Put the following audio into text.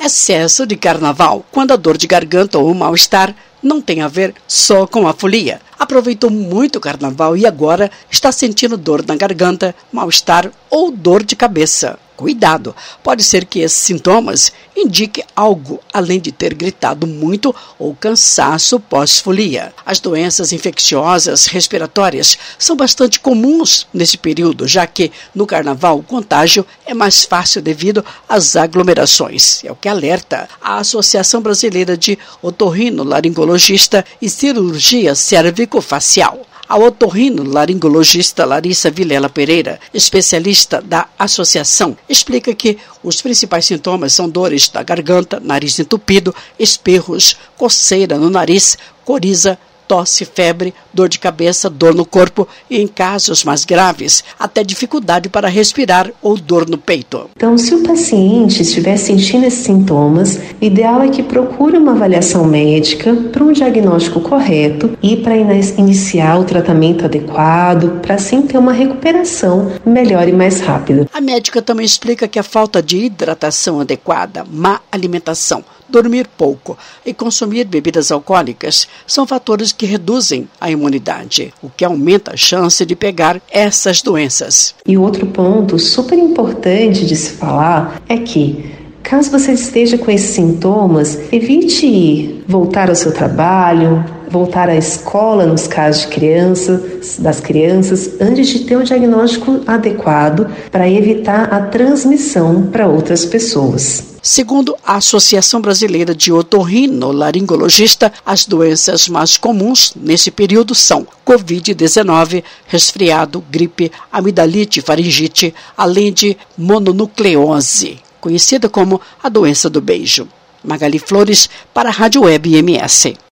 Excesso de carnaval, quando a dor de garganta ou o mal-estar não tem a ver só com a folia. Aproveitou muito o carnaval e agora está sentindo dor na garganta, mal-estar ou dor de cabeça. Cuidado, pode ser que esses sintomas indiquem algo além de ter gritado muito ou cansaço pós-folia. As doenças infecciosas respiratórias são bastante comuns nesse período, já que no carnaval o contágio é mais fácil devido às aglomerações. É o que alerta a Associação Brasileira de Otorrinolaringologista e Cirurgia Cérvico-Facial. A otorrinolaringologista Larissa Vilela Pereira, especialista da associação, explica que os principais sintomas são dores da garganta, nariz entupido, espirros, coceira no nariz, coriza, tosse, febre, dor de cabeça, dor no corpo e, em casos mais graves, até dificuldade para respirar ou dor no peito. Então, se o paciente estiver sentindo esses sintomas, o ideal é que procure uma avaliação médica para um diagnóstico correto e para iniciar o tratamento adequado, para assim ter uma recuperação melhor e mais rápida. A médica também explica que a falta de hidratação adequada, má alimentação, dormir pouco e consumir bebidas alcoólicas são fatores que reduzem a imunidade, o que aumenta a chance de pegar essas doenças. E outro ponto super importante de se falar é que, caso você esteja com esses sintomas, evite voltar ao seu trabalho, voltar à escola nos casos de das crianças, antes de ter um diagnóstico adequado para evitar a transmissão para outras pessoas. Segundo a Associação Brasileira de Otorrinolaringologista, as doenças mais comuns nesse período são Covid-19, resfriado, gripe, amidalite, faringite, além de mononucleose, conhecida como a doença do beijo. Magali Flores, para a Rádio Web MS.